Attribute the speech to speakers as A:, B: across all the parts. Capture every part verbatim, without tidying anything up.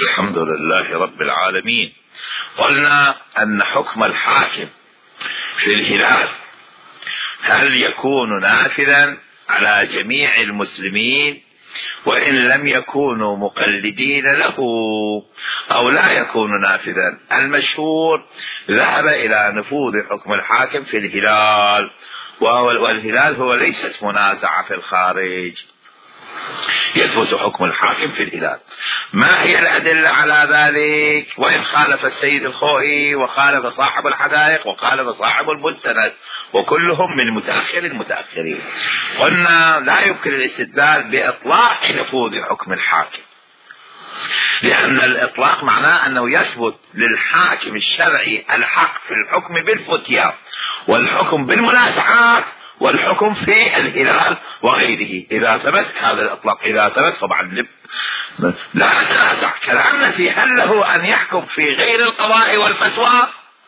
A: الحمد لله رب العالمين. قلنا أن حكم الحاكم في الهلال هل يكون نافذا على جميع المسلمين وإن لم يكونوا مقلدين له أو لا يكون نافذا؟ المشهور ذهب إلى نفوذ حكم الحاكم في الهلال، والهلال هو ليست منازعة في الخارج، يثبت حكم الحاكم في الهلال. ما هي الأدلة على ذلك؟ وإن خالف السيد الخوئي وخالف صاحب الحدائق وخالف صاحب المستند وكلهم من متأخر المتأخرين. قلنا لا يمكن الاستدلال بإطلاق نفوذ حكم الحاكم، لأن الإطلاق معناه أنه يثبت للحاكم الشرعي الحق في الحكم بالفتيا والحكم بالمنازعات والحكم في الهلال وغيره. إذا ثبت هذا الإطلاق، إذا ثبت طبعا لا نتنازع. كلامنا في هل له أن يحكم في غير القضاء والفتوى؟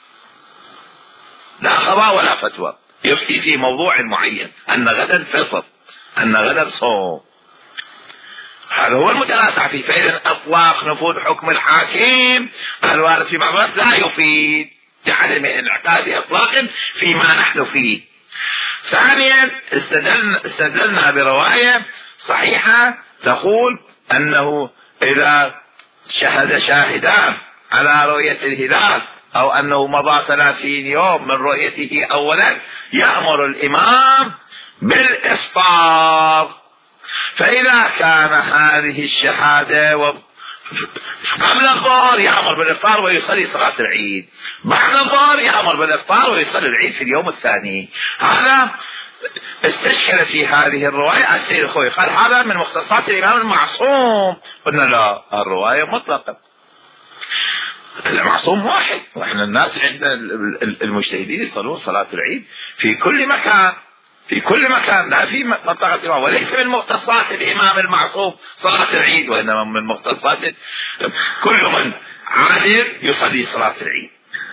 A: لا قضاء ولا فتوى، يفتي في موضوع معين، أن غدا فطر، أن غدا صوم، هذا هو المتنازع فيه. فإذا إطلاق نفوذ حكم الحاكم الوارد في بعض لا يفيد لعدم انعقاد إطلاق فيما نحن فيه. ثانيا استدلنا, استدلنا برواية صحيحة تقول أنه إذا شهد شاهدان على رؤية الهلال أو أنه مضى ثلاثين يوم من رؤيته أولا يأمر الإمام بالإفطار. فإذا كان هذه الشهادة و... قبل الظهر يأمر بالإفطار ويصلي صلاة العيد، بعد الظهر يأمر بالإفطار ويصلي العيد في اليوم الثاني. هذا استشكل في هذه الرواية السيد الخوئي، قال هذا من مختصات الإمام المعصوم. قلنا لا، الرواية مطلقة، المعصوم واحد، وإحنا الناس عندنا المجتهدين يصلون صلاة العيد في كل مكان، في كل مكان، لا في منطقة الإمام، وليس من مختصات الإمام المعصوم صلاة العيد، وإنما من مختصات كل من عادل يصلي صلاة العيد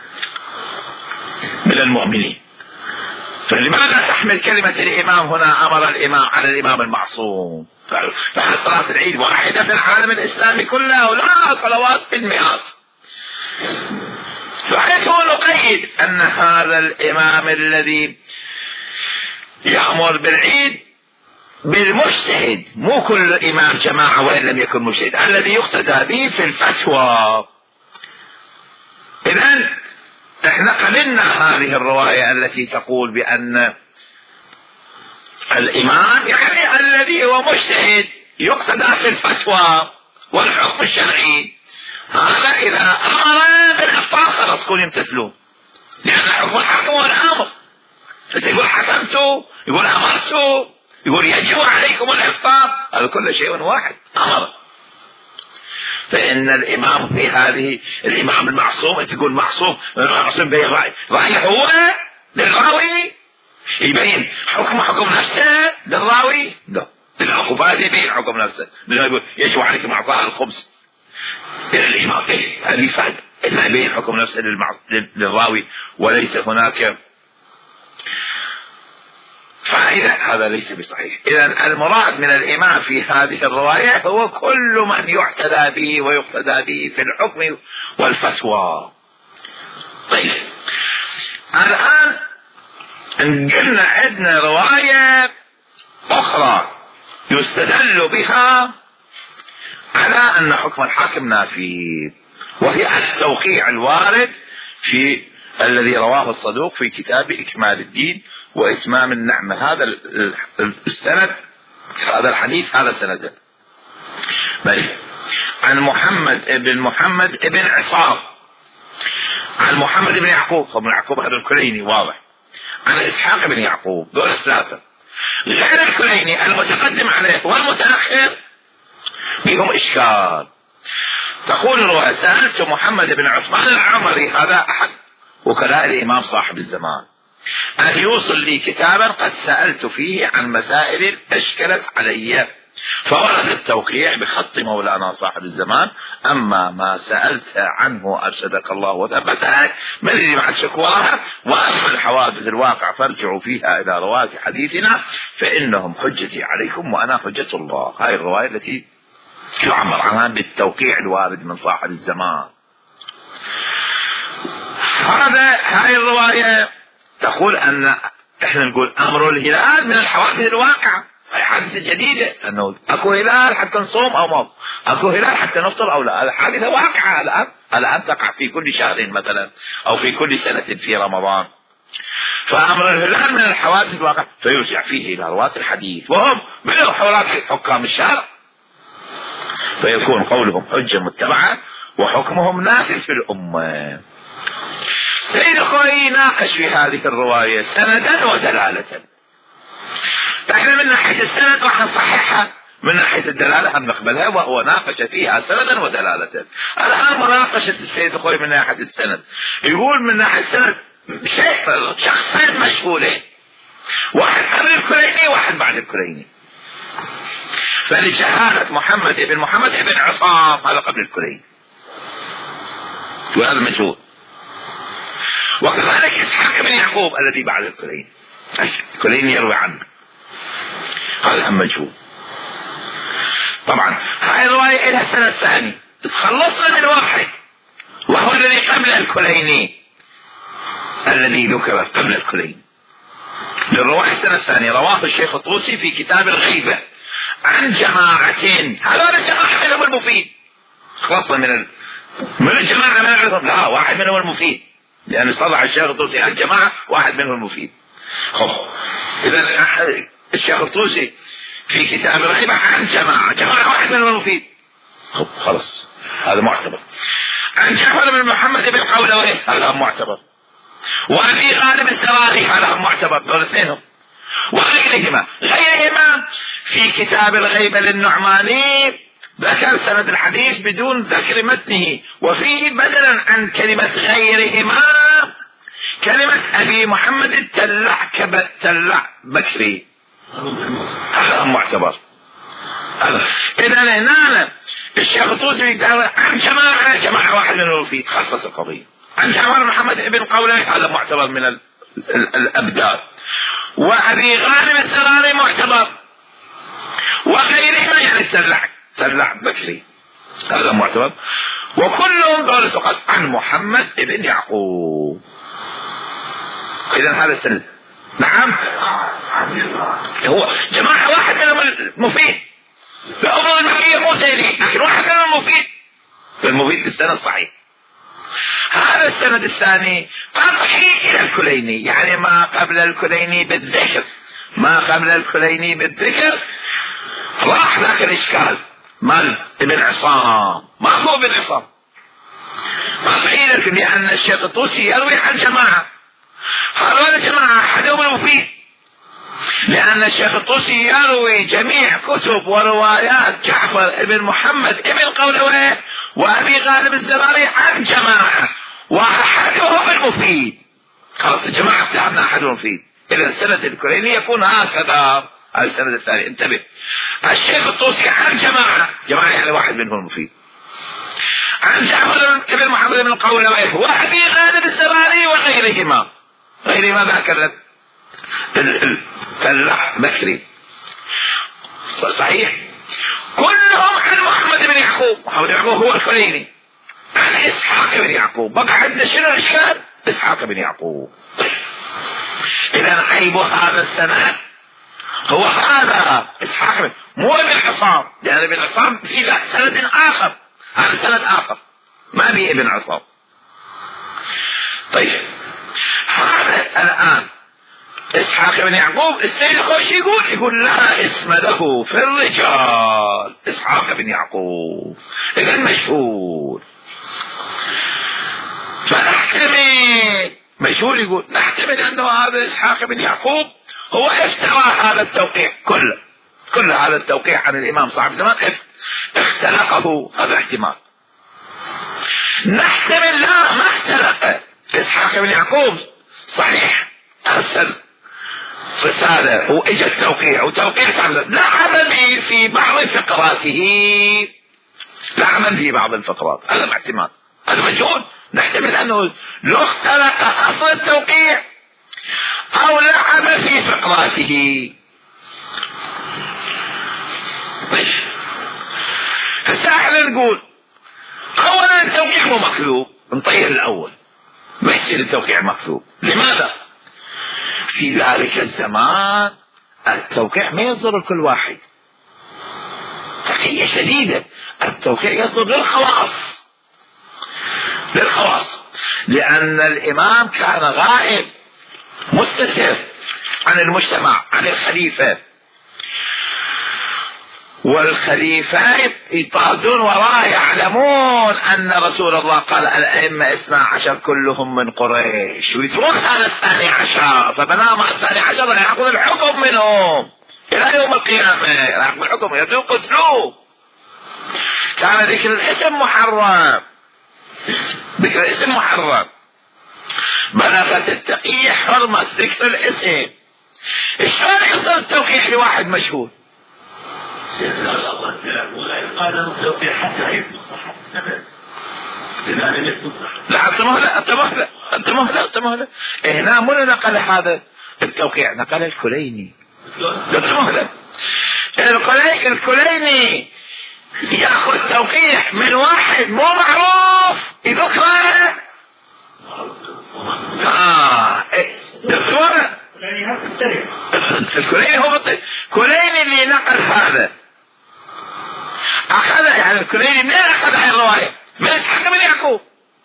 A: من المؤمنين. فلماذا تحمل كلمة الإمام هنا أمر الإمام على الإمام المعصوم؟ فهل صلاة العيد واحدة في العالم الإسلامي كله؟ ولا صلوات بالمئات. فحيث نقيد أن هذا الإمام الذي يأمر بالعيد بالمجتهد، مو كل إمام جماعة وإن لم يكن مجتهد، الذي يقتدى به في الفتوى. إذن احنا قبلنا هذه الرواية التي تقول بأن الإمام يعني الذي هو مجتهد يقتدى في الفتوى والحكم الشرعي، هذا إذا أمر بالإفطار خلاص كون يمتثلون، لأن حكم الحاكم هو الأمر. يقول حكمته، يقول أمرته، يقول يجب عليكم الإفطار، هذا كل شيء واحد، أمر. فإن الإمام في هذه الإمام المعصوم، تقول معصوم، معصوم بين رأي، رأي هو للراوي يبين حكم حكم نفسه للراوي، لا، العقوبات يبين حكم نفسه، يقول يجب عليكم إعطاء الخبز إلى الإمام، إيه هذه فعل إلا يبين حكم نفسه للراوي وليس هناك فإذا هذا ليس بصحيح. إذن المراد من الإمام في هذه الرواية هو كل من يعتدى به ويقتدى به في الحكم والفتوى. طيب الآن قلنا عندنا رواية أخرى يستدل بها على أن حكم الحاكم نافي، وهي التوقيع الوارد في الذي رواه الصدوق في كتاب إكمال الدين وإتمام النعمة. هذا السند، هذا الحديث، هذا سند عن محمد بن محمد بن عصام، عن محمد بن يعقوب، وابن يعقوب هذا الكليني واضح، عن إسحاق بن يعقوب، دول ثلاثة. غير الكليني المتقدم عليه والمتأخر بهم إشكال. تقول الرواية سألت محمد بن عثمان العمري، هذا أحد وكلاء الإمام صاحب الزمان، أن يوصل لي كتابا قد سألت فيه عن مسائل أشكلت علي، فورد التوقيع بخط مولانا صاحب الزمان. أما ما سألت عنه أرشدك الله وثبتك من اللي مع الشكوى، وأما الحوادث الواقع فارجعوا فيها إلى رواة حديثنا فإنهم حجتي عليكم وأنا حجة الله. هاي الرواية التي يعبر عنها بالتوقيع الوارد من صاحب الزمان. هذا هاي الرواية تقول أن احنا نقول أمر الهلال من الحوادث الواقعة، هاي حادثة جديدة، أنه أكو هلال حتى نصوم أو ما أكو هلال حتى نفطر أو لا، الحادثة واقعة الآن الآن تقع في كل شهر مثلا أو في كل سنة في رمضان. فأمر الهلال من الحوادث الواقعة فيرجع فيه إلى رواة الحديث وهم من حولات حكام الشارع، فيكون قولهم حجة متبعة وحكمهم نافذ في الأمة. سيد الخوئي ناقش في هذه الرواية سندا ودلالة. احنا من ناحية السند راح نصححها، من ناحية الدلالة هنقبلها، وهو ناقش فيها سندا ودلالة. الآن مناقشة السيد الخوئي من ناحية السند، يقول من ناحية السند شخصين مشغولين، واحد قبل الكليني واحد بعد الكليني. فلجهالة محمد ابن محمد ابن عصام هذا قبل الكليني وهذا مجهول، وكذلك إسحاق بن يعقوب الذي بعد الكليني، الكليني يروي عنه، هذا هم مجهول. طبعا هاي الرواية لها سنة ثانية، تخلصنا من واحد وهو الذي قبل الكليني، الذي ذكر قبل الكليني. للرواية السنة الثانية رواه الشيخ الطوسي في كتاب الغيبة عن جماعتين، هذول الجماعة منهم المفيد، خلصنا من ال... من الجماعة ما نعرفهم، لا واحد منهم المفيد، لأن استطاع الشيخ الطوسي عن جماعة واحد منهم المفيد. خب إذا الشيخ الطوسي في كتاب الغيبة عن جماعة، جماعة واحد منهم المفيد، خب خلص هذا معتبر. عن جعفر بن محمد بن قولويه هذا معتبر، وأبي غالب السراري هذا معتبر، دول اثنينهم. وغيرهما غيرهما في كتاب الغيبة للنعماني ذكر سند الحديث بدون ذكر متنه، وفيه بدلا عن كلمة غيرهما كلمة أبي محمد التلع كبتلع بكري، هذا معتبر. إذا هنا الشيخ الطوسي عن جماعة جماعة واحد من الوفيد خصص القضية، عن جعفر محمد ابن قولويه هذا معتبر من ال ال الأبدال، وأبي غانم السراري معتبر، وغيرهما يعني تلع تلع بكري هذا معتبر، وكلهم دول فقط عن محمد ابن يعقوب. إذا هذا السند نعم هو جماعة واحد منهم المفيد، بأفضل المكية مو سيدي، لكن واحد منهم المفيد، المفيد في السند صحيح. هذا السند الثاني قطعي إلى الكليني، يعني ما قبل الكليني بالذكر، ما قبل الكليني بالذكر راح ذاك الإشكال مال ابن عصام، ما هو ابن عصام قطعي، لأن الشيخ الطوسي يروي عن جماعة، هذول الجماعة أحدهم المفيد، لأن الشيخ الطوسي يروي جميع كتب وروايات جعفر بن محمد ابن قولويه وأبي غالب السراري عن جماعة وأحدهم المفيد، خلاص الجماعة بتاعنا أحدهم المفيد. إذا السند الكليني يكون هكذا. هذا السند الثاني انتبه، الشيخ الطوسي عن جماعة، جماعة يعني واحد منهم المفيد، عن جعفر بن محمد بن قولويه وأبي غالب السراري وغيرهما، غيرهما ذاك التلع بكري صحيح، كلهم عن محمد بن يعقوب، محمد بن يعقوب هو الكليني، عن إسحاق بن يعقوب. بقى عندنا شنو الإشكال؟ إسحاق بن يعقوب. إذا عيب هذا السند هو هذا إسحاق بن، مو ابن عصام، لأن ابن عصام في سند آخر، هذا سند آخر ما به ابن عصام. طيب هذا الآن إسحاق بن يعقوب السيد الخوئي يقول يقول لا اسم له في الرجال إسحاق بن يعقوب، إذا مشهور، فنحتمل مشهور يقول نحتمل أنه هذا إسحاق بن يعقوب هو افترى هذا التوقيع كله، كل هذا التوقيع عن الإمام صاحب الزمان اختلقه، هذا احتمال. نحتمل لا ما اختلق إسحاق بن يعقوب، صحيح أرسل رسالة وإجا التوقيع وتوقيع لا عمل في بعض فقراته، لا عمل في بعض الفقرات، هذا احتمال، هذا مجهول. نحتمل أنه لو اختلق أصل التوقيع أو لعب في فقراته. طيب هسه احنا نقول اولا التوقيع مو مكذوب، نطير الاول ما يصير التوقيع مكذوب. لماذا؟ في ذلك الزمان التوقيع ما يصدر لكل واحد، تقية شديدة، التوقيع يصدر للخواص للخواص لأن الإمام كان غائب مستتر عن المجتمع، عن الخليفة، والخليفة يطاردون وراه، يعلمون أن رسول الله قال الأئمة اثنا عشر كلهم من قريش، ويتروح هذا الثاني عشر، فبنام على الثاني عشر يأخذ الحكم منهم إلى يوم القيامة، يأخذ الحكم يدعو قتلوه. كان ذكر الاسم محرم، ذكر الاسم محرم، بلغت التقية حرمة ذكر الاسم. شلون يحصل التوقيع لواحد مشهور؟
B: الله الكلام ولا يقال التوقيع حتى يثبت صحة السند. لماذا يثبت صحة؟
A: لا انت مهلا انت مهلا انت مهلا انت مهلا هنا من نقل هذا التوقيع؟ نقل الكليني. انت مهلا الكليني الكليني ياخذ توقيع من واحد مو معروف يذكره. اه دكتور الكليني هو الكليني اللي نقل هذا، اخذ يعني الكليني منين اخذ هاي الروايه؟ من اسحاق بن يعقوب.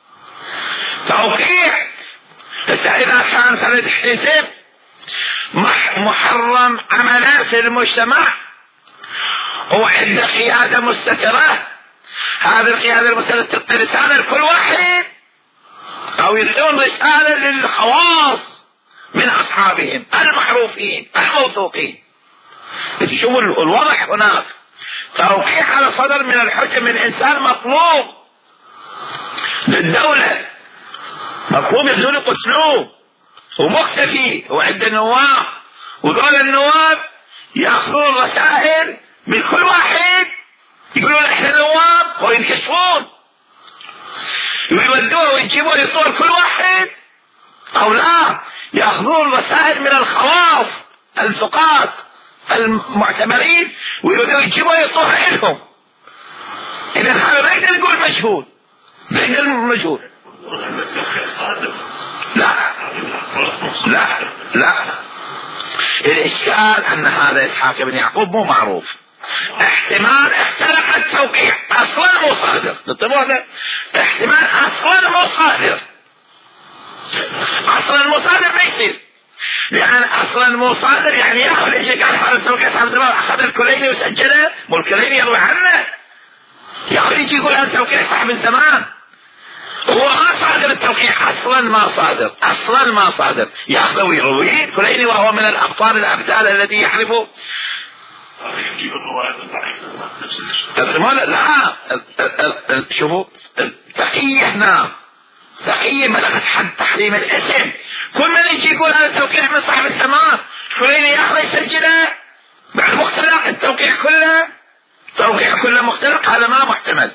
A: توقيع اذا كان فرد حزب محرم عملا في المجتمع وعند قياده مستتره، هذه القياده المستتره تعطي رساله لكل واحد او يعطون رساله للخواص من اصحابهم المعروفين الموثوقين. تشوفوا الوضع هناك توقيع على صدر من الحكم من انسان مطلوب للدوله، مطلوب يبدون يقتلوه ومختفي وعند النواب، وذول النواب ياخذون رسائل من كل واحد يقولون احنا نواب وينكشفون ويودوه ويجيبوه يطور كل واحد، او لا ياخذون رسائل من الخواص الثقات المعتبرين ويجيبوه يطور لهم. اذا هذا ما يقدر يقول مجهول، ما يقدر مجهول. لا لا لا الاشكال ان هذا اسحاق بن يعقوب مو معروف، احتمال اختلف التوقيع اصلا مو صادر. انتبهوا، احتمال اصلا مو صادر، اصلا مو صادر ما يصير، لان اصلا مو صادر يعني ياخذ ايش قال هذا التوقيع صاحب الزمان اخذ الكليني وسجله، مو الكليني يروي عنه، ياخذ يجي يقول هذا التوقيع صاحب الزمان، هو ما صادر التوقيع، اصلا ما صادر، اصلا ما صادر، ياخذ ويرويه الكليني وهو من الابطال الابدال الذي يعرفه. لا شوفوا التقية هنا تقية بلغت حد تحريم الاسم، كل من يجي يقول هذا التوقيع من صاحب السماء الكليني ياخذ يسجله بعد مختلق، التوقيع كله التوقيع كله مختلق، هذا ما محتمل،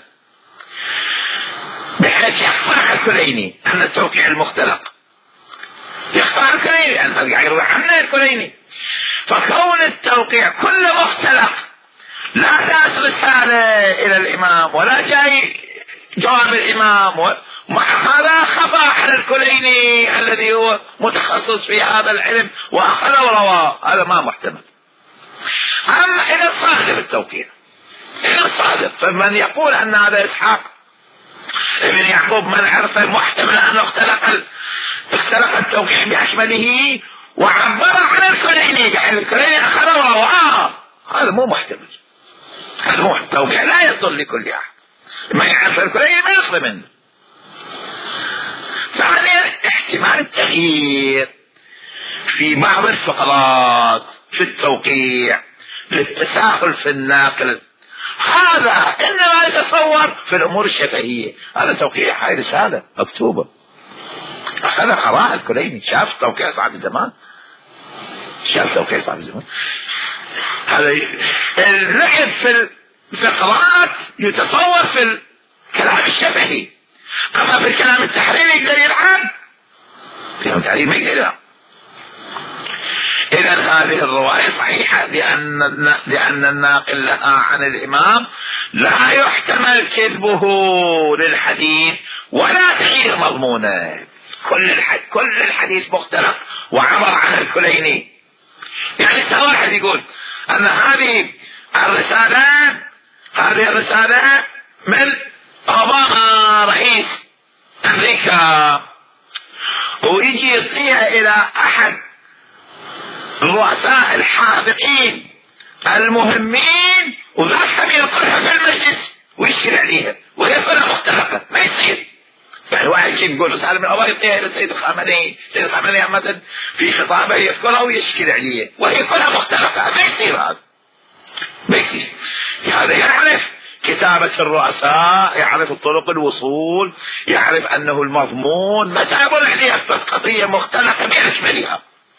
A: بحيث يخفى الكليني أن التوقيع المختلق، يخفى الكليني لأن هذا يروي عنه الكليني. فكون التوقيع كله مختلق لا داس رسالة إلى الإمام ولا جاي جواب الإمام، ومع هذا خفى على الكليني الذي هو متخصص في هذا العلم وأخذ ورواه، هذا ما محتمل. أما إذا صادر التوقيع، إذا صادر، فمن يقول أن هذا إسحاق ابن يعقوب من عرفه محتمل أن اختلق اختلق التوقيع بأشمله وعبر عن الكليني يعني الكليني أخذ ورواه، هذا مو محتمل، هذا مو التوقيع لا يصل لكل أحد، ما يعرف الكليني ما يخلى منه. ثانيا احتمال التغيير في بعض الفقرات في التوقيع للتساهل في الناقل، هذا انما يتصور في الامور الشفهيه، هذا توقيع هاي رساله مكتوبه اخذ قراءة الكليني، شاف توقيع صاحب الزمان، شاف توقيع صاحب الزمان. هذا اللعب في الفقرات يتصور في الكلام الشفهي، اما في الكلام التحريري يقدر يلعب، الكلام التحريري ما يقدر يلعب. إذن هذه الرواية صحيحة، لأن لأن الناقل لها عن الإمام لا يحتمل كذبه للحديث ولا تغيير مضمونه. كل الحديث كل الحديث مختلف وعبر عن الكليني. يعني سواء واحد يقول أن هذه الرسالة هذه الرسالة من أوباما رئيس أمريكا، ويجي يعطيها إلى أحد الرؤساء الحاذقين المهمين وذهب ينقلها في المجلس ويشكل عليها وهي كلها مختلفة، ما يصير. يعني واحد يجي يقول رسالة من أوباما يعطيها إلى السيد الخامنئي، السيد الخامنئي عامة في خطابه يذكرها ويشكل عليها وهي كلها مختلفة، ما يصير هذا، ما يصير. هذا يعرف كتابة الرؤساء، يعرف طرق الوصول، يعرف أنه المضمون متى يقول عليها قضية مختلفة بأكملها.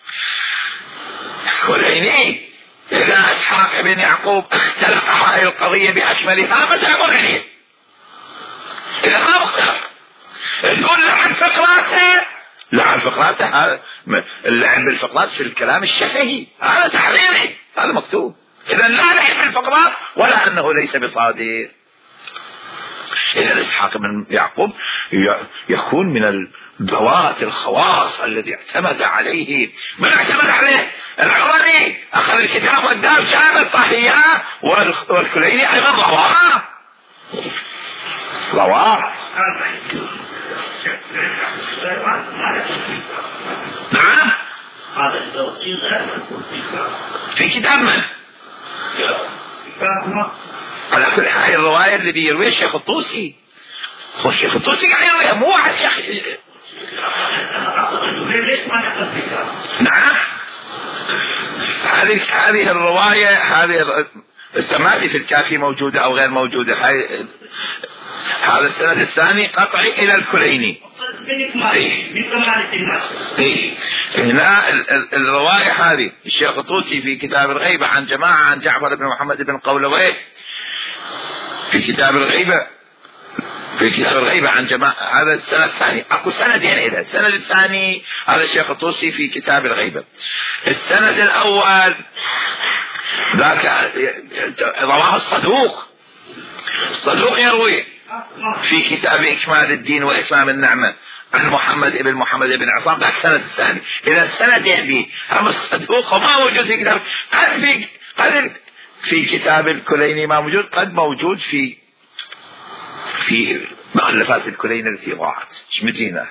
A: كليني إذا إسحاق بن يعقوب اختلف هذه القضية بأكملها متى يقول عليها؟ إذا ما مختلف تقول لعن فقراته، لعن فقراته هذا اللعن بالفقرات في الكلام الشفهي، هذا تحريري، هذا مكتوب. إذا لا لعن بالفقرات ولا أنه ليس بصادق. إذا إسحاق بن يعقوب يكون من الذوات الخواص الذي اعتمد عليه، من اعتمد عليه العراني أخذ الكتاب والدار جاب الطاهية، والكليني أيضا رواه رواه نعم في كتاب من؟ على كل حال الرواية اللي بيرويها الشيخ الطوسي، الشيخ الطوسي قاعد يرويها مو واحد شيخ. نعم هذه هذه الرواية، هذه السماعي في الكافي موجودة أو غير موجودة. هذا السند الثاني قطعي إلى الكليني. إيه. هنا الرواية هذه الشيخ الطوسي في كتاب الغيبة عن جماعة عن جعفر بن محمد بن قولويه، في كتاب الغيبة في كتاب الغيبة عن جماعة، هذا السند الثاني. أكو سندين إذا، السند الثاني هذا الشيخ الطوسي في كتاب الغيبة. السند الأول ذاك رواه الصدوق، الصدوق يروي في كتاب إكمال الدين وإتمام النعمة عن محمد ابن محمد ابن عصام، ذاك السند الثاني. إذا السند يعني هم الصدوق ما موجود في كتاب، قد في قد في كتاب الكليني ما موجود، قد موجود في في مؤلفات الكليني التي ضاعت. ايش مدينة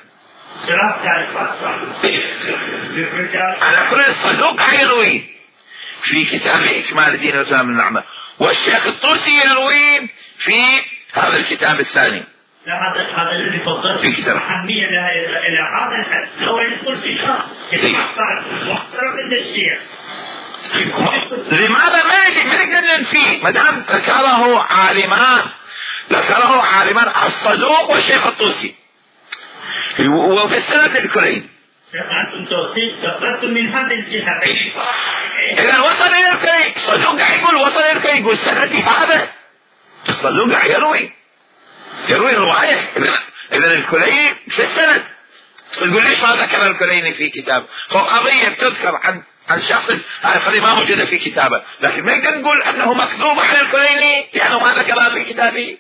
A: على كل الصدوق يروي في كتاب إكمال الدين وإتمام النعمة، والشيخ الطوسي يروي في هذا الكتاب الثاني.
B: لا هذا هذا الذي فضلت
A: في كتاب
B: أهمية إلى هذا لو يقول في محترم الشيء.
A: لماذا ما يجي ما نقدر ننفيه ما دام ذكره عالمان، ذكره عالمان الصدوق والشيخ الطوسي وفي السند الكلين.
B: أنتم توثيق من هذه الجهة.
A: إذا وصل إلى الكلين الصدوق يقول وصل إلى الكلين يقول سندي هذا، الصدوق يروي يروي الرواية. إذا الكليني في السند تقول ليش ما ذكر الكليني في كتاب؟ هو قضية تذكر عن عن شخص هذه ما موجودة في كتابه، لكن ما نقدر نقول أنه مكذوب عن الكليني يعني ما ذكرها في كتابه.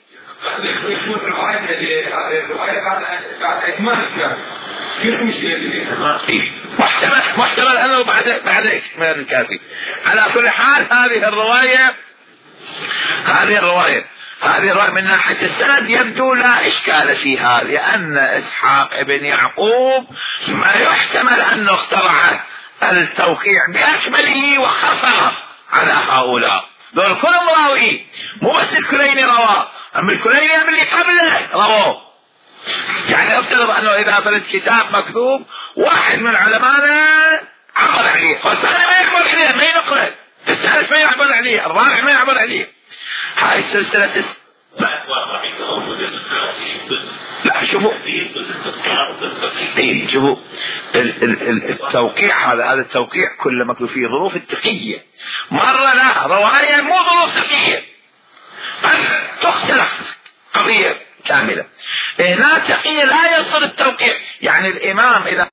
A: محتمل محتمل أنه بعد بعد إكمال الكافي. على كل حال هذه الرواية هذه الرواية هذه الرواية من ناحية السند يبدو لا إشكال فيها، لأن إسحاق بن يعقوب ما يحتمل أنه اخترع التوقيع بأكمله وخفى على هؤلاء، دول كلهم راوي، مو بس الكليني رواه، أما الكليني أما اللي قبله رواه. يعني افترض أنه إذا فرد كتاب مكتوب واحد من علمانا عبر عليه، فالثاني ما يعبر عليه، ما ينقله، الثالث ما يعبر عليه، الرابع ما يعبر عليه. هاي السلسلة تس... لا لا شوفوا ايه شوفوا التوقيع هذا هذا التوقيع كل مكتوب فيه ظروف التقية، مرة لا رواية مو ظروف تقية، قد تختلف قضية كاملة. هنا تقية لا يصل التوقيع، يعني الإمام إذا